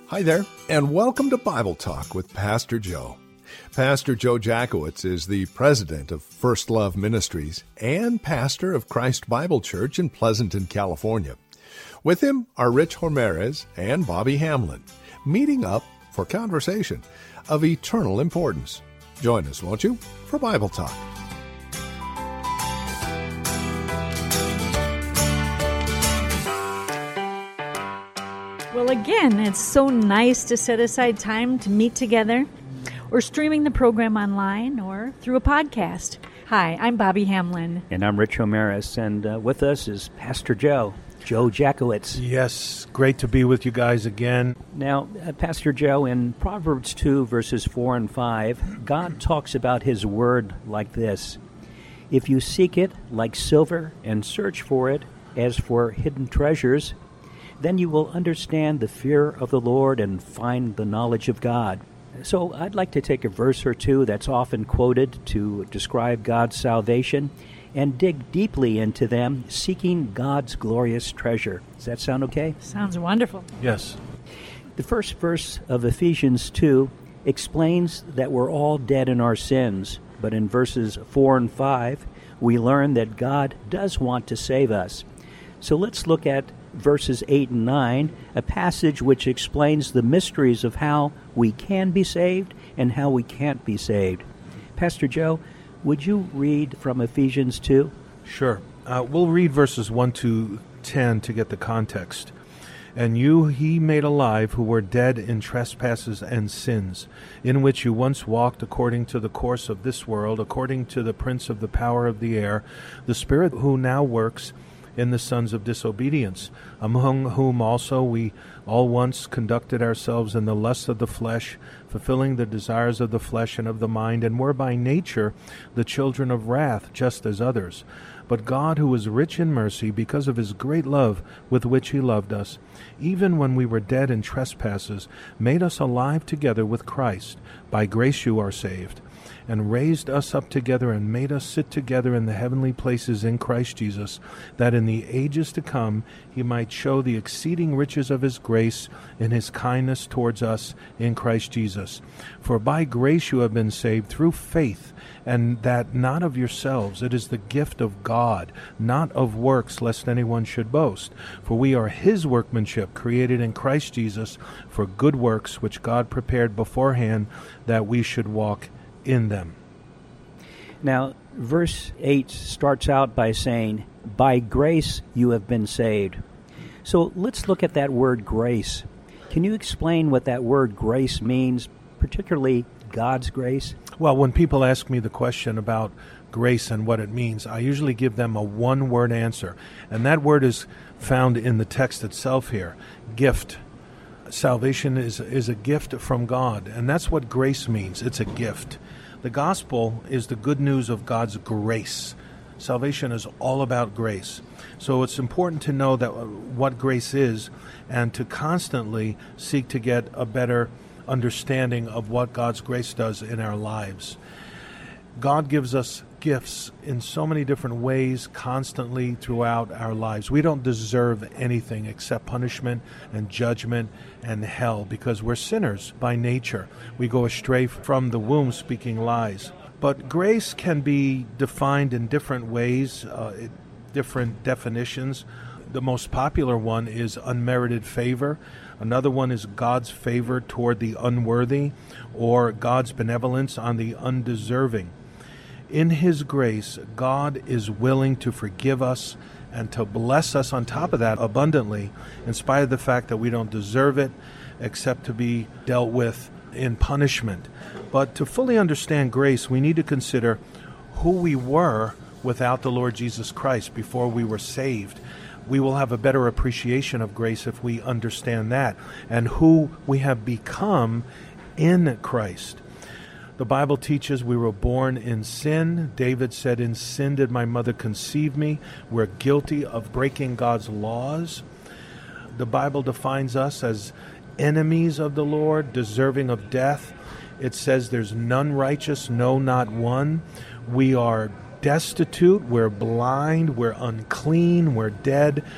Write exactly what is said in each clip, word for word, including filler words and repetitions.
Hi there, and welcome to Bible Talk with Pastor Joe. Pastor Joe Jackowitz is the president of First Love Ministries and pastor of Christ Bible Church in Pleasanton, California. With him are Rich Ramirez and Bobby Hamlin, meeting up for conversation of eternal importance. Join us, won't you, for Bible Talk. Well, again, it's so nice to set aside time to meet together. Or streaming the program online or through a podcast. Hi, I'm Bobby Hamlin. And I'm Rich Ramirez, and uh, with us is Pastor Joe, Joe Jackowitz. Yes, great to be with you guys again. Now, uh, Pastor Joe, in Proverbs two, verses four and five, God talks about His Word like this: "If you seek it like silver and search for it as for hidden treasures, then you will understand the fear of the Lord and find the knowledge of God." So I'd like to take a verse or two that's often quoted to describe God's salvation and dig deeply into them, seeking God's glorious treasure. Does that sound okay? Sounds wonderful. Yes. The first verse of Ephesians two explains that we're all dead in our sins, but in verses four and five, we learn that God does want to save us. So let's look at verses eight and nine, a passage which explains the mysteries of how we can be saved and how we can't be saved. Pastor Joe, would you read from Ephesians two? Sure. Uh, we'll read verses one to ten to get the context. "And you he made alive who were dead in trespasses and sins, in which you once walked according to the course of this world, according to the prince of the power of the air, the spirit who now works in the sons of disobedience, among whom also we all once conducted ourselves in the lusts of the flesh, fulfilling the desires of the flesh and of the mind, and were by nature the children of wrath, just as others. But God, who is rich in mercy, because of His great love with which He loved us, even when we were dead in trespasses, made us alive together with Christ. By grace you are saved, and raised us up together and made us sit together in the heavenly places in Christ Jesus, that in the ages to come He might show the exceeding riches of His grace in His kindness towards us in Christ Jesus. For by grace you have been saved through faith, and that not of yourselves. It is the gift of God, not of works, lest anyone should boast. For we are His workmanship, created in Christ Jesus for good works, which God prepared beforehand that we should walk in them." Now, verse eight starts out by saying, "By grace you have been saved." So let's look at that word grace. Can you explain what that word grace means, particularly God's grace? Well, when people ask me the question about grace and what it means, I usually give them a one-word answer, and that word is found in the text itself here: gift. Salvation is, is a gift from God, and that's what grace means. It's a gift. The gospel is the good news of God's grace. Salvation is all about grace. So it's important to know that what grace is and to constantly seek to get a better understanding of what God's grace does in our lives. God gives us gifts in so many different ways constantly throughout our lives. We don't deserve anything except punishment and judgment and hell because we're sinners by nature. We go astray from the womb speaking lies. But grace can be defined in different ways, uh, different definitions. The most popular one is unmerited favor. Another one is God's favor toward the unworthy, or God's benevolence on the undeserving. In His grace, God is willing to forgive us and to bless us on top of that abundantly, in spite of the fact that we don't deserve it, except to be dealt with in punishment. But to fully understand grace, we need to consider who we were without the Lord Jesus Christ before we were saved. We will have a better appreciation of grace if we understand that, and who we have become in Christ. The Bible teaches we were born in sin. David said, "In sin did my mother conceive me." We're guilty of breaking God's laws. The Bible defines us as enemies of the Lord, deserving of death. It says there's none righteous, no, not one. We are destitute, we're blind, we're unclean, we're dead.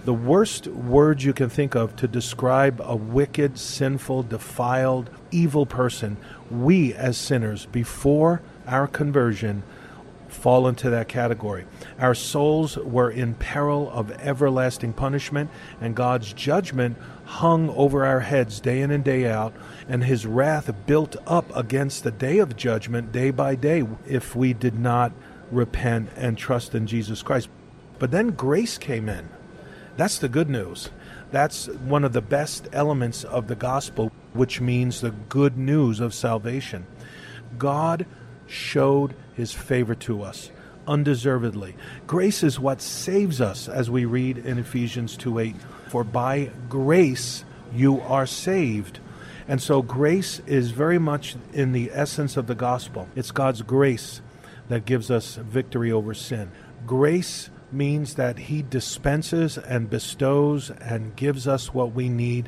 The worst word you can think of to describe a wicked, sinful, defiled, evil person, we as sinners, before our conversion, fall into that category. Our souls were in peril of everlasting punishment, and God's judgment hung over our heads day in and day out, and his wrath built up against the day of judgment day by day if we did not repent and trust in Jesus Christ. But then grace came in. That's the good news. That's one of the best elements of the gospel, which means the good news of salvation. God showed his favor to us undeservedly. Grace is what saves us, as we read in Ephesians two eight. For by grace you are saved. And so grace is very much in the essence of the gospel. It's God's grace that gives us victory over sin. Grace means that he dispenses and bestows and gives us what we need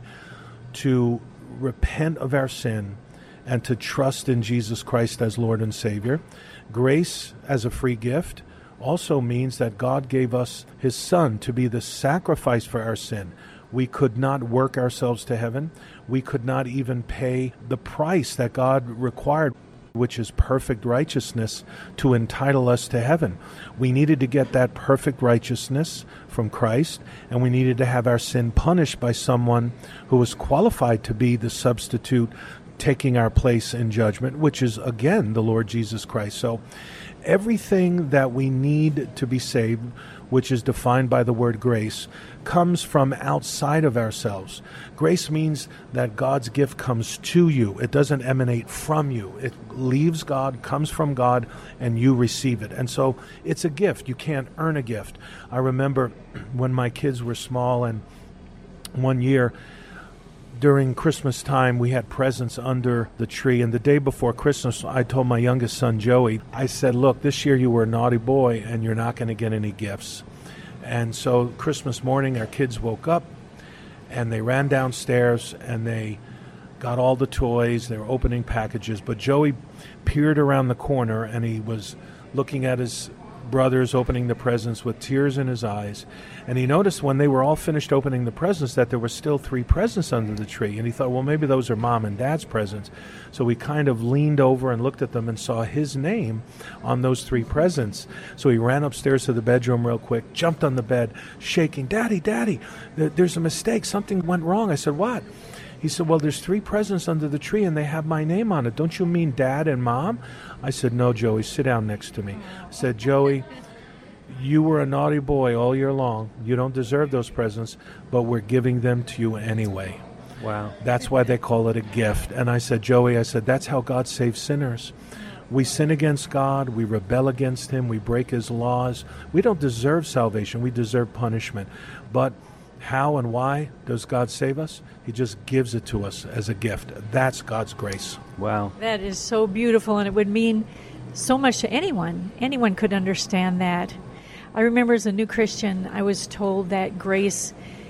to repent of our sin and to trust in Jesus Christ as Lord and Savior. Grace as a free gift also means that God gave us his Son to be the sacrifice for our sin. We could not work ourselves to heaven. We could not even pay the price that God required, which is perfect righteousness, to entitle us to heaven. We needed to get that perfect righteousness from Christ, and we needed to have our sin punished by someone who was qualified to be the substitute taking our place in judgment, which is, again, the Lord Jesus Christ. So everything that we need to be saved, which is defined by the word grace, comes from outside of ourselves. Grace means that God's gift comes to you. It doesn't emanate from you. It leaves God, comes from God, and you receive it. And so it's a gift. You can't earn a gift. I remember when my kids were small, and one year during Christmas time, we had presents under the tree. And the day before Christmas, I told my youngest son, Joey, I said, look, this year you were a naughty boy and you're not going to get any gifts. And so Christmas morning, our kids woke up and they ran downstairs and they got all the toys. They were opening packages. But Joey peered around the corner and he was looking at his brothers opening the presents with tears in his eyes. And he noticed when they were all finished opening the presents that there were still three presents under the tree. And he thought, well, maybe those are Mom and Dad's presents. So he kind of leaned over and looked at them and saw his name on those three presents. So he ran upstairs to the bedroom real quick, jumped on the bed, shaking, Daddy, Daddy, there's a mistake. Something went wrong. I said, what? He said, well, there's three presents under the tree and they have my name on it. Don't you mean Dad and Mom? I said, no, Joey, sit down next to me. I said, Joey, you were a naughty boy all year long. You don't deserve those presents, but we're giving them to you anyway. Wow. That's why they call it a gift. And I said, Joey, I said, that's how God saves sinners. We sin against God. We rebel against him. We break his laws. We don't deserve salvation. We deserve punishment. But how and why does God save us? He just gives it to us as a gift. That's God's grace. Wow. That is so beautiful, and it would mean so much to anyone. Anyone could understand that. I remember as a new Christian, I was told that grace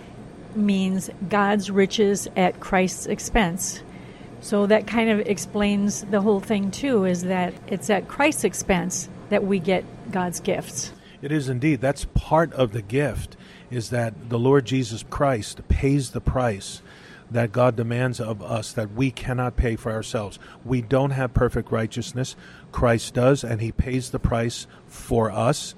means God's riches at Christ's expense. So that kind of explains the whole thing, too, is that it's at Christ's expense that we get God's gifts. It is indeed. That's part of the gift, is that the Lord Jesus Christ pays the price that God demands of us that we cannot pay for ourselves. We don't have perfect righteousness. Christ does, and he pays the price for us.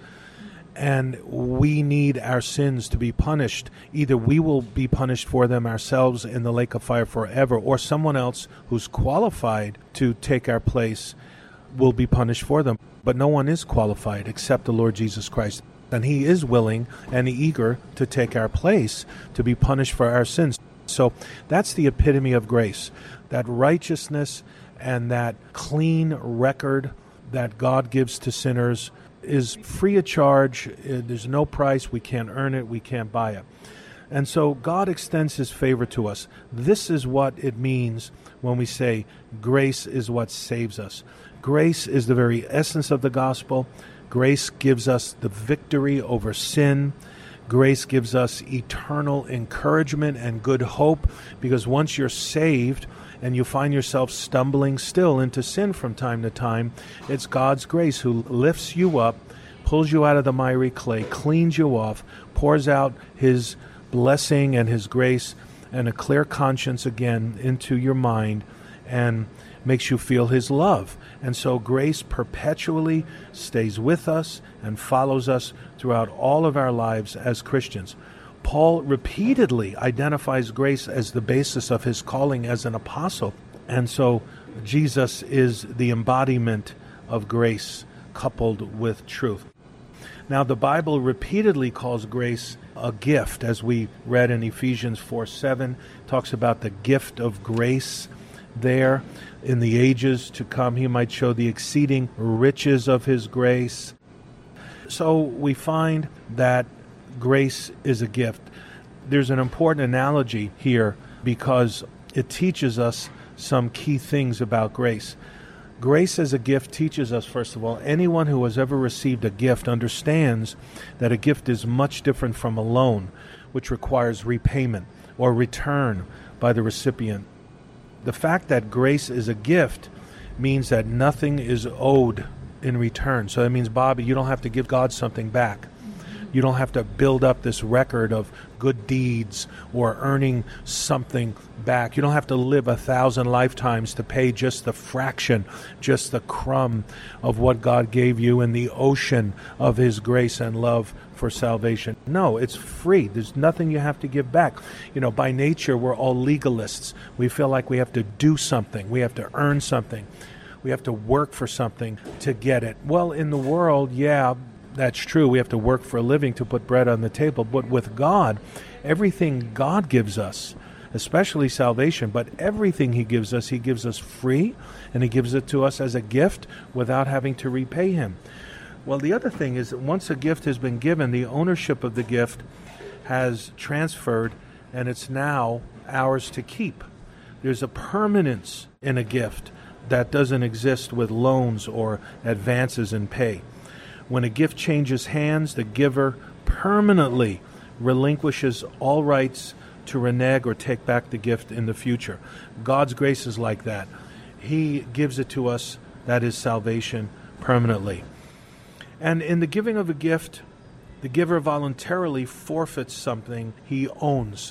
And we need our sins to be punished. Either we will be punished for them ourselves in the lake of fire forever, or someone else who's qualified to take our place will be punished for them. But no one is qualified except the Lord Jesus Christ. And he is willing and eager to take our place to be punished for our sins. So that's the epitome of grace, that righteousness and that clean record that God gives to sinners is free of charge. There's no price. We can't earn it. We can't buy it. And so God extends his favor to us. This is what it means when we say grace is what saves us. Grace is the very essence of the gospel. Grace gives us the victory over sin. Grace gives us eternal encouragement and good hope, because once you're saved and you find yourself stumbling still into sin from time to time, it's God's grace who lifts you up, pulls you out of the miry clay, cleans you off, pours out his blessing and His grace and a clear conscience again into your mind, and makes you feel His love. And so grace perpetually stays with us and follows us throughout all of our lives as Christians. Paul repeatedly identifies grace as the basis of his calling as an apostle. And so Jesus is the embodiment of grace coupled with truth. Now, the Bible repeatedly calls grace a gift, as we read in Ephesians four seven, talks about the gift of grace there. In the ages to come, He might show the exceeding riches of His grace. So we find that grace is a gift. There's an important analogy here because it teaches us some key things about grace. Grace as a gift teaches us, first of all, anyone who has ever received a gift understands that a gift is much different from a loan, which requires repayment or return by the recipient. The fact that grace is a gift means that nothing is owed in return. So that means, Bobby, you don't have to give God something back. You don't have to build up this record of good deeds or earning something back. You don't have to live a thousand lifetimes to pay just the fraction, just the crumb of what God gave you in the ocean of His grace and love for salvation. No, it's free. There's nothing you have to give back. You know, by nature, we're all legalists. We feel like we have to do something. We have to earn something. We have to work for something to get it. Well, in the world, yeah, that's true. We have to work for a living to put bread on the table. But with God, everything God gives us, especially salvation, but everything He gives us, He gives us free, and He gives it to us as a gift without having to repay Him. Well, the other thing is that once a gift has been given, the ownership of the gift has transferred, and it's now ours to keep. There's a permanence in a gift that doesn't exist with loans or advances in pay. When a gift changes hands, the giver permanently relinquishes all rights to renege or take back the gift in the future. God's grace is like that. He gives it to us, that is salvation, permanently. And in the giving of a gift, the giver voluntarily forfeits something he owns,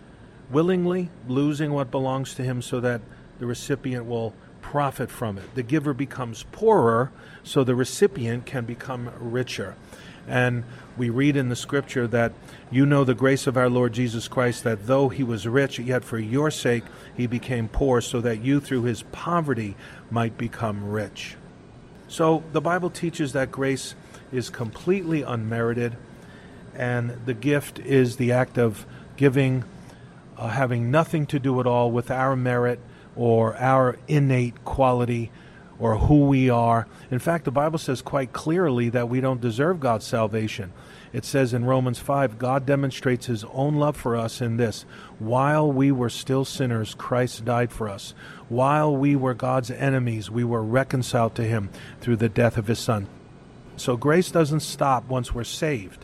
willingly losing what belongs to him so that the recipient will profit from it. The giver becomes poorer so the recipient can become richer. And we read in the scripture that you know the grace of our Lord Jesus Christ, that though He was rich, yet for your sake He became poor, so that you through His poverty might become rich. So the Bible teaches that grace is completely unmerited, and the gift is the act of giving, uh, having nothing to do at all with our merit or our innate quality or who we are. In fact, the Bible says quite clearly that we don't deserve God's salvation. It says in Romans five, God demonstrates His own love for us in this: while we were still sinners, Christ died for us. While we were God's enemies, we were reconciled to Him through the death of His Son. So grace doesn't stop once we're saved.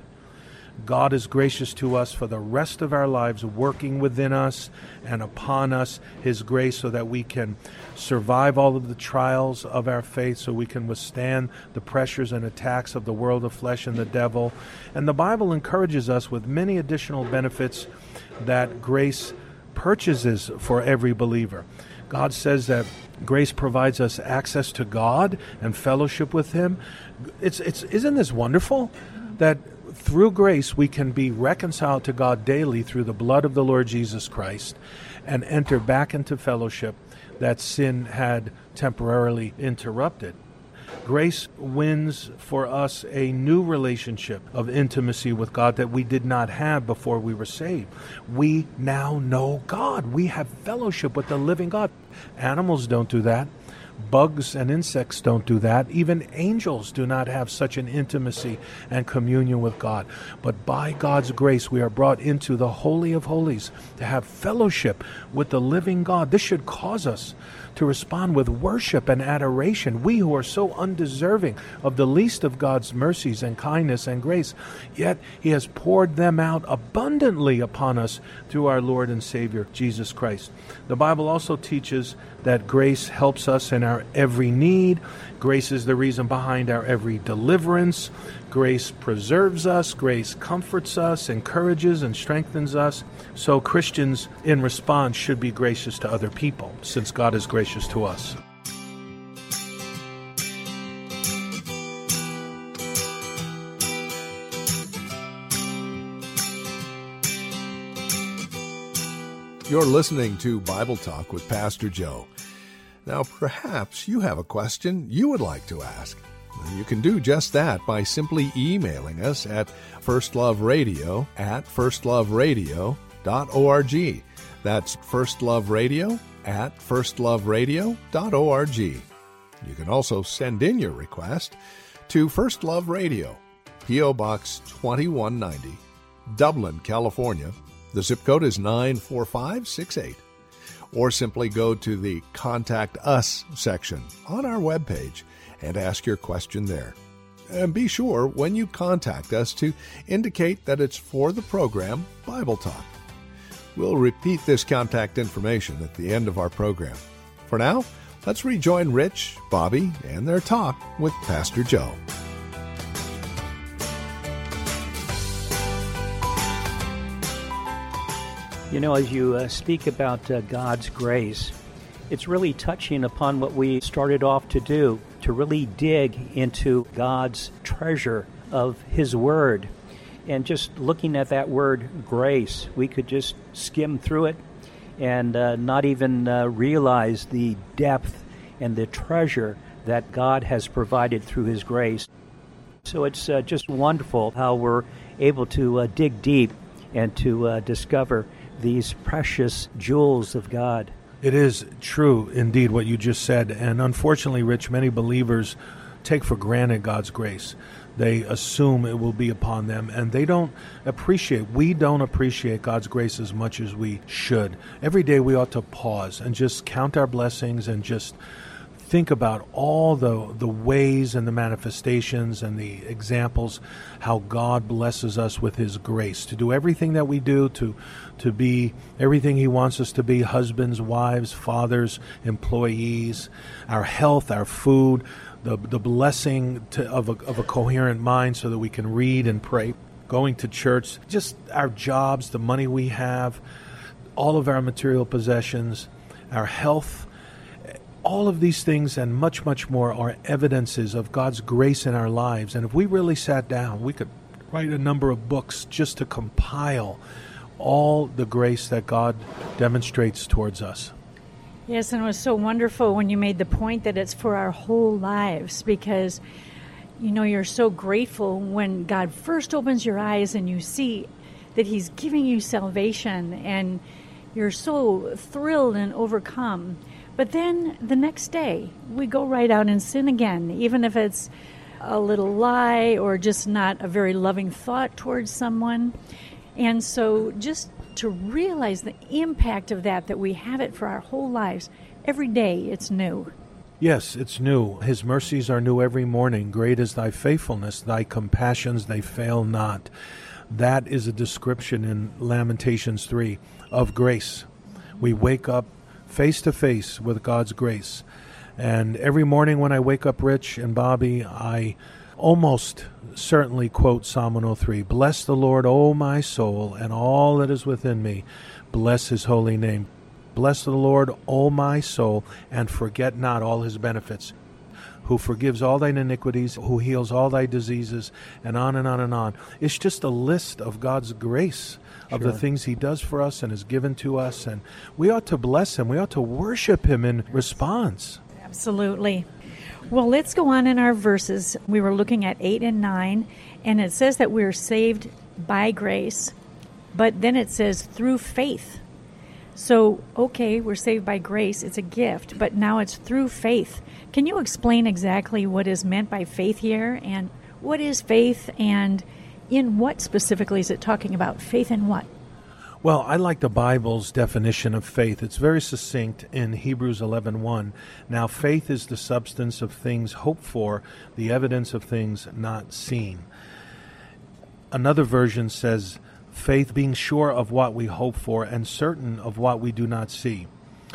God is gracious to us for the rest of our lives, working within us and upon us His grace so that we can survive all of the trials of our faith, so we can withstand the pressures and attacks of the world of flesh and the devil. And the Bible encourages us with many additional benefits that grace purchases for every believer. God says that grace provides us access to God and fellowship with Him. It's, it's, isn't this wonderful? That through grace, we can be reconciled to God daily through the blood of the Lord Jesus Christ and enter back into fellowship that sin had temporarily interrupted. Grace wins for us a new relationship of intimacy with God that we did not have before we were saved. We now know God. We have fellowship with the living God. Animals don't do that. Bugs and insects don't do that. Even angels do not have such an intimacy and communion with God. But by God's grace, we are brought into the Holy of Holies to have fellowship with the living God. This should cause us to respond with worship and adoration. We who are so undeserving of the least of God's mercies and kindness and grace, yet He has poured them out abundantly upon us through our Lord and Savior, Jesus Christ. The Bible also teaches that grace helps us in our every need. Grace is the reason behind our every deliverance. Grace preserves us. Grace comforts us, encourages, and strengthens us. So Christians, in response, should be gracious to other people, since God is gracious to us. You're listening to Bible Talk with Pastor Joe. Now, perhaps you have a question you would like to ask. You can do just that by simply emailing us at firstloveradio at firstloveradio dot org. That's firstloveradio at firstloveradio dot org. You can also send in your request to First Love Radio, P O. Box twenty-one ninety, Dublin, California. The zip code is nine four five six eight. Or simply go to the Contact Us section on our webpage and ask your question there. And be sure, when you contact us, to indicate that it's for the program Bible Talk. We'll repeat this contact information at the end of our program. For now, let's rejoin Rich, Bobby, and their talk with Pastor Joe. You know, as you uh, speak about uh, God's grace, it's really touching upon what we started off to do, to really dig into God's treasure of His Word. And just looking at that word grace, we could just skim through it and uh, not even uh, realize the depth and the treasure that God has provided through His grace. So it's uh, just wonderful how we're able to uh, dig deep and to uh, discover these precious jewels of God. It is true, indeed, what you just said. And unfortunately, Rich, many believers take for granted God's grace. They assume it will be upon them, and they don't appreciate, we don't appreciate God's grace as much as we should. Every day we ought to pause and just count our blessings and just think about all the the ways and the manifestations and the examples how God blesses us with His grace to do everything that we do, to to be everything He wants us to be, husbands, wives, fathers, employees, our health, our food, the the blessing to, of, a, of a coherent mind so that we can read and pray, going to church, just our jobs, the money we have, all of our material possessions, our health. All of these things and much, much more are evidences of God's grace in our lives. And if we really sat down, we could write a number of books just to compile all the grace that God demonstrates towards us. Yes, and it was so wonderful when you made the point that it's for our whole lives, because, you know, you're so grateful when God first opens your eyes and you see that He's giving you salvation, and you're so thrilled and overcome. But then the next day, we go right out and sin again, even if it's a little lie or just not a very loving thought towards someone. And so just to realize the impact of that, that we have it for our whole lives, every day it's new. Yes, it's new. His mercies are new every morning. Great is thy faithfulness. Thy compassions, they fail not. That is a description in Lamentations three of grace. We wake up face to face with God's grace. And every morning when I wake up, Rich and Bobby, I almost certainly quote Psalm one oh three. Bless the Lord, O my soul, and all that is within me. Bless His holy name. Bless the Lord, O my soul, and forget not all His benefits, who forgives all thine iniquities, who heals all thy diseases, and on and on and on. It's just a list of God's grace, of Sure. the things He does for us and has given to us. And we ought to bless Him. We ought to worship Him in response. Absolutely. Well, let's go on in our verses. We were looking at eight and nine, and it says that we're saved by grace, but then it says through faith. So, okay, we're saved by grace. It's a gift, but now it's through faith. Can you explain exactly what is meant by faith here, and what is faith, and in what specifically is it talking about? Faith in what? Well, I like the Bible's definition of faith. It's very succinct in Hebrews eleven one. Now, faith is the substance of things hoped for, the evidence of things not seen. Another version says, faith being sure of what we hope for and certain of what we do not see.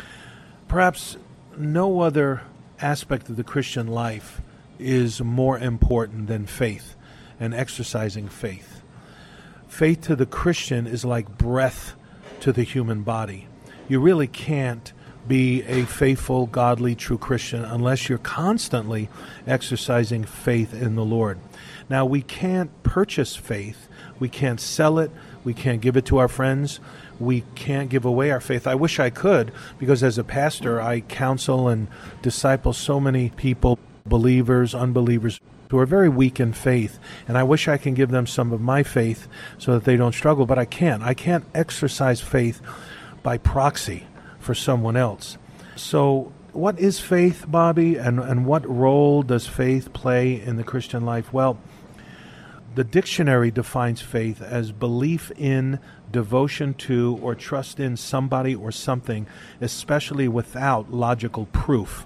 Perhaps no other aspect of the Christian life is more important than faith and exercising faith. Faith to the Christian is like breath to the human body. You really can't be a faithful, godly, true Christian unless you're constantly exercising faith in the Lord. Now, we can't purchase faith. We can't sell it. We can't give it to our friends. We can't give away our faith. I wish I could, because as a pastor, I counsel and disciple so many people, believers, unbelievers, who are very weak in faith, and I wish I can give them some of my faith so that they don't struggle, but I can't. I can't exercise faith by proxy for someone else. So what is faith, Bobby, and, and what role does faith play in the Christian life? Well, the dictionary defines faith as belief in, devotion to, or trust in somebody or something, especially without logical proof.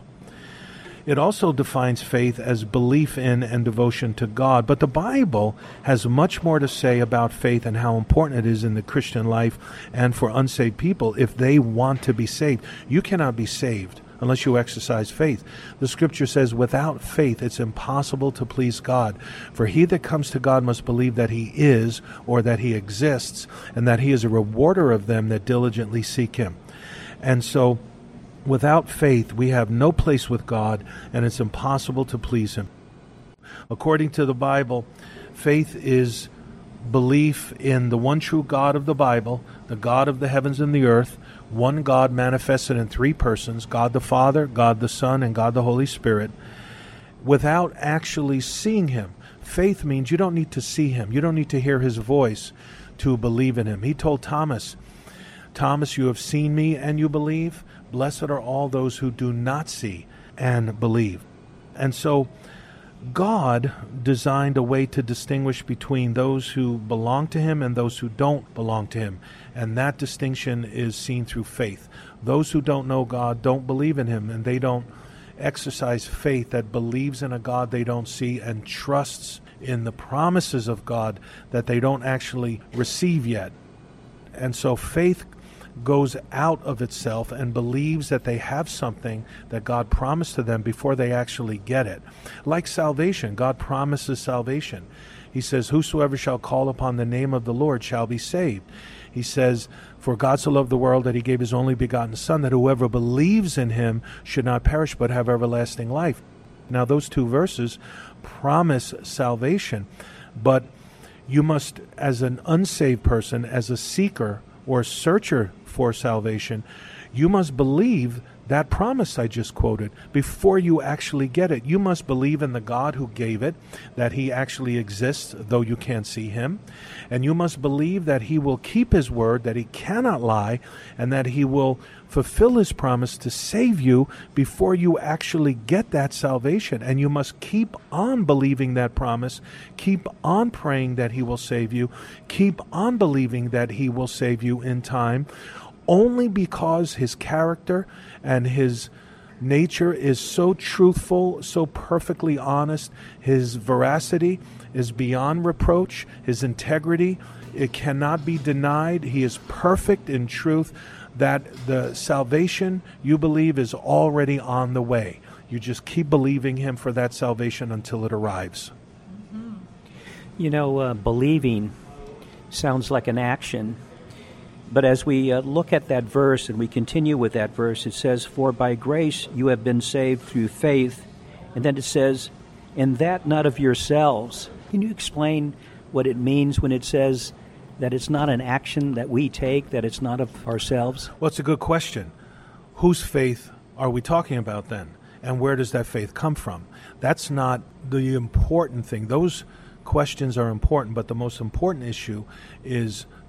It also defines faith as belief in and devotion to God. But the Bible has much more to say about faith and how important it is in the Christian life and for unsaved people if they want to be saved. You cannot be saved unless you exercise faith. The Scripture says, without faith it's impossible to please God. For he that comes to God must believe that he is, or that he exists, and that he is a rewarder of them that diligently seek him. And so, without faith, we have no place with God, and it's impossible to please him. According to the Bible, faith is belief in the one true God of the Bible, the God of the heavens and the earth, one God manifested in three persons, God the Father, God the Son, and God the Holy Spirit, without actually seeing him. Faith means you don't need to see him. You don't need to hear his voice to believe in him. He told Thomas, Thomas, you have seen me and you believe. Blessed are all those who do not see and believe. And so God designed a way to distinguish between those who belong to him and those who don't belong to him. And that distinction is seen through faith. Those who don't know God don't believe in him, and they don't exercise faith that believes in a God they don't see and trusts in the promises of God that they don't actually receive yet. And so faith goes out of itself and believes that they have something that God promised to them before they actually get it. Like salvation, God promises salvation. He says, whosoever shall call upon the name of the Lord shall be saved. He says, for God so loved the world that he gave his only begotten Son, that whoever believes in him should not perish but have everlasting life. Now those two verses promise salvation, but you must, as an unsaved person, as a seeker or searcher for salvation, you must believe that promise I just quoted before you actually get it. You must believe in the God who gave it, that he actually exists, though you can't see him. And you must believe that he will keep his word, that he cannot lie, and that he will fulfill his promise to save you before you actually get that salvation. And you must keep on believing that promise, keep on praying that he will save you, keep on believing that he will save you in time, only because his character and his nature is so truthful, so perfectly honest. His veracity is beyond reproach. His integrity, it cannot be denied. He is perfect in truth, that the salvation you believe is already on the way. You just keep believing him for that salvation until it arrives. Mm-hmm. You know, uh, believing sounds like an action. But as we uh, look at that verse and we continue with that verse, it says, for by grace you have been saved through faith. And then it says, and that not of yourselves. Can you explain what it means when it says that it's not an action that we take, that it's not of ourselves? Well, it's a good question. Whose faith are we talking about then? And where does that faith come from? That's not the important thing. Those questions are important, but the most important issue is,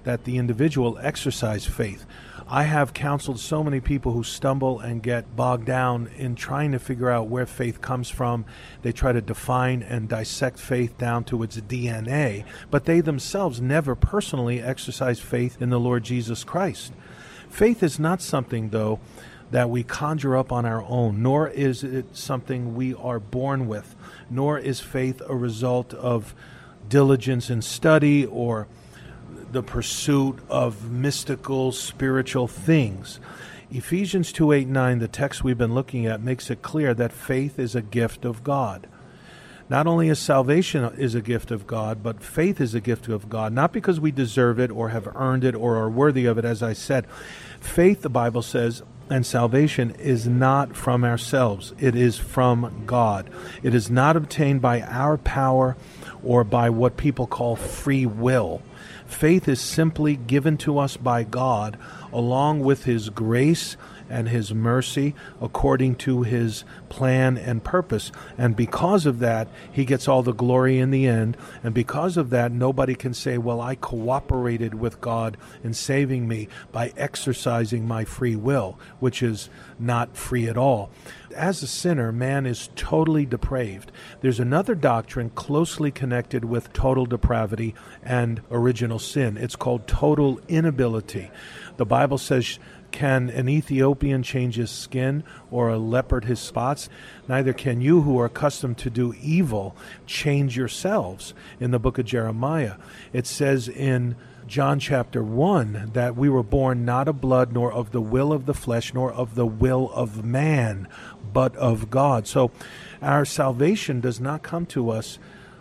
that the individual exercise faith. I have counseled so many people who stumble and get bogged down in trying to figure out where faith comes from. They try to define and dissect faith down to its D N A, but they themselves never personally exercise faith in the Lord Jesus Christ. Faith is not something, though, that we conjure up on our own, nor is it something we are born with, nor is faith a result of diligence in study or the pursuit of mystical, spiritual things. Ephesians two, eight, nine, the text we've been looking at, makes it clear that faith is a gift of God. Not only is salvation is a gift of God, but faith is a gift of God, not because we deserve it or have earned it or are worthy of it, as I said. Faith, the Bible says, and salvation is not from ourselves. It is from God. It is not obtained by our power or by what people call free will. Faith is simply given to us by God, along with His grace and His mercy, according to His plan and purpose. And because of that, He gets all the glory in the end. And because of that, nobody can say, well, I cooperated with God in saving me by exercising my free will, which is not free at all. As a sinner, man is totally depraved. There's another doctrine closely connected with total depravity and original sin. It's called total inability. The Bible says, can an Ethiopian change his skin or a leopard his spots? Neither can you who are accustomed to do evil change yourselves. In the book of Jeremiah, it says in John chapter one that we were born not of blood, nor of the will of the flesh, nor of the will of man, but of God. So our salvation does not come to us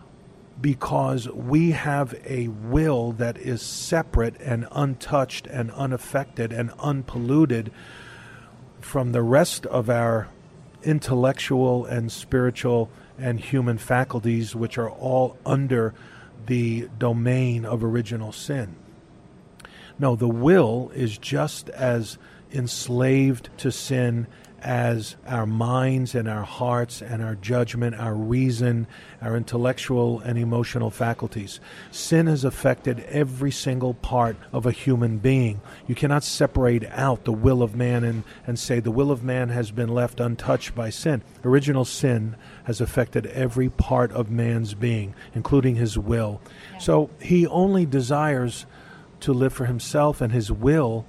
because we have a will that is separate and untouched and unaffected and unpolluted from the rest of our intellectual and spiritual and human faculties, which are all under the domain of original sin. No, the will is just as enslaved to sin as our minds and our hearts and our judgment, our reason, our intellectual and emotional faculties. Sin has affected every single part of a human being. You cannot separate out the will of man and, and say the will of man has been left untouched by sin. Original sin has affected every part of man's being, including his will. So he only desires to live for himself, and his will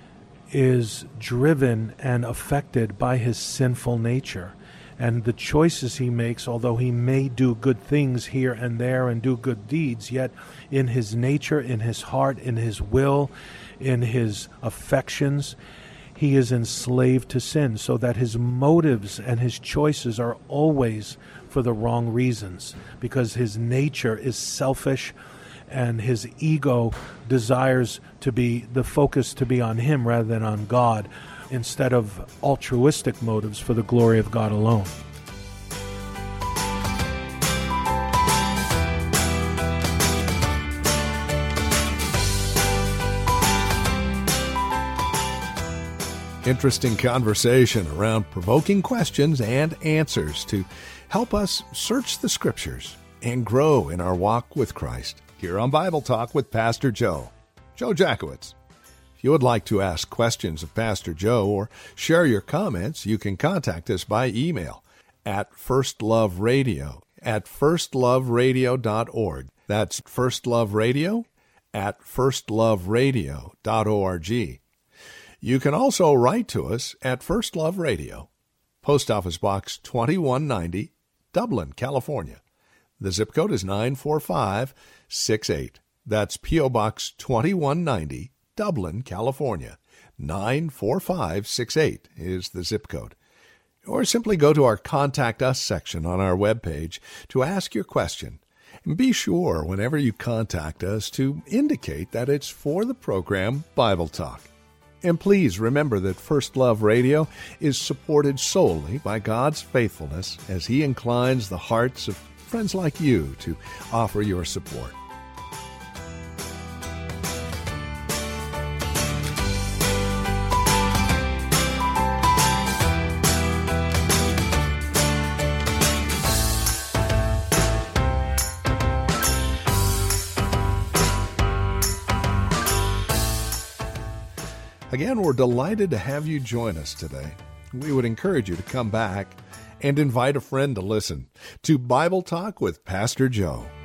is driven and affected by his sinful nature. And the choices he makes, although he may do good things here and there and do good deeds, yet in his nature, in his heart, in his will, in his affections, he is enslaved to sin, so that his motives and his choices are always for the wrong reasons, because his nature is selfish and his ego desires to be the focus to be on him rather than on God, instead of altruistic motives for the glory of God alone. Interesting conversation around provoking questions and answers to help us search the Scriptures and grow in our walk with Christ. Here on Bible Talk with Pastor Joe, Joe Jackowitz. If you would like to ask questions of Pastor Joe or share your comments, you can contact us by email at firstloveradio at firstloveradio dot org. That's firstloveradio at firstloveradio dot org. You can also write to us at First Love Radio, Post Office Box twenty-one ninety, Dublin, California. The zip code is nine four five six eight. That's P O. Box twenty-one ninety, Dublin, California. nine four five six eight is the zip code. Or simply go to our Contact Us section on our webpage to ask your question. And be sure, whenever you contact us, to indicate that it's for the program Bible Talk. And please remember that First Love Radio is supported solely by God's faithfulness as He inclines the hearts of friends like you to offer your support. Again, we're delighted to have you join us today. We would encourage you to come back and invite a friend to listen to Bible Talk with Pastor Joe.